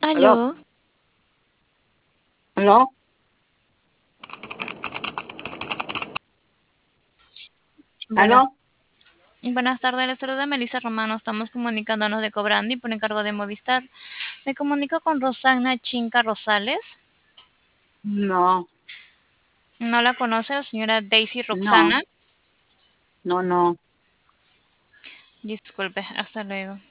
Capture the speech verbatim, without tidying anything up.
¿Aló? Aló, ¿Aló? buenas, ¿Aló? buenas tardes, les saluda Melissa Romano, estamos comunicándonos de Cobrandi por encargo de Movistar. Me comunico con Rosana Chinca Rosales. No, ¿No la conoce la señora Daisy no, Roxana? no, no. Disculpe, hasta luego.